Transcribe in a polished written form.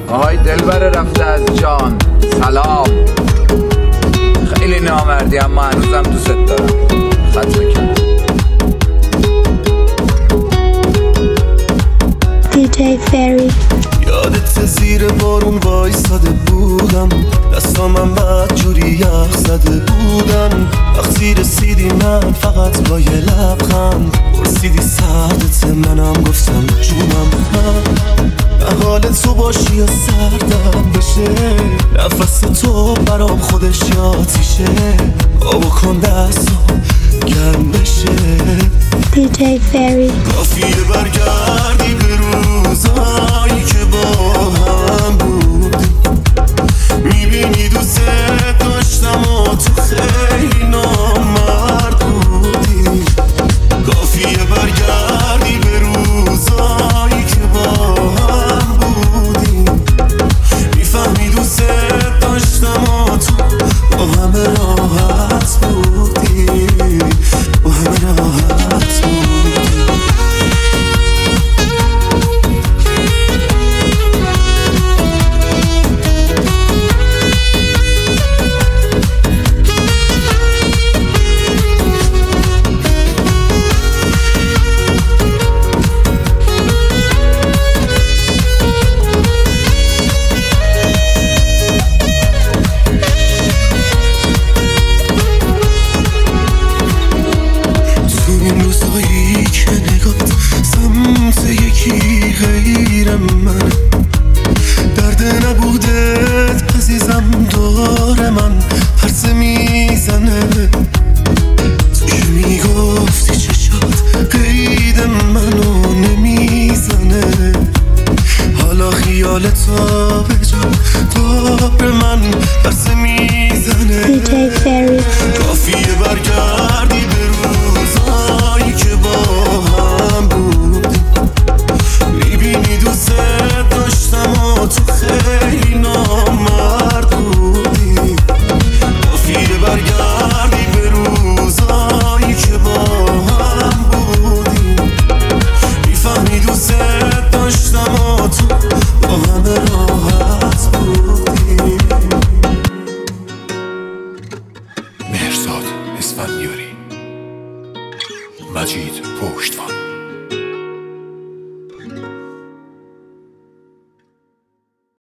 آهای دلبر رفته از جان سلام. خیلی نامردی اما هنوزم دوست دارم. خط میکنم. DJ Ferry. یادت زیر بارون وایساده بودم، دستامم بد جوری یخ زده بودن. وقتی رسیدی من فقط با یه لبخند پرسیدی سردت، منم گفتم جونم. من حال تو باشی یا سردم بشه، نفس تو برام خودش آتیشه. آب کن دستو گرم بشه. DJ Ferry. کافیه برگردی به روزایی که با هم بودیم، میبینی دوست داشتم و تو خیلی نامرد بودی. کافیه برگردی به روزایی که با هم بودیم، میفهمی دوست داشتم و تو با همه راحت بودی، با همه راحت بودی. غیر من درد نبودت عزیزم، دور من پرسه میزنه. توش میگفتی چشات قید منو نمیزنه. حالا خیالت تا به جا دور من پرسه میزنه. DJ Ferry. کافیه برگردی به روزایی که با هم بودیم، میبینی دوست داشتم و تو خیلی نامرد بودی. کافیه برگردی به روزایی که با هم بودیم، میفهمی دوست داشتم و تو با همه راحت بودی. مهرزاد اسفندیاری، مجید پشتوان.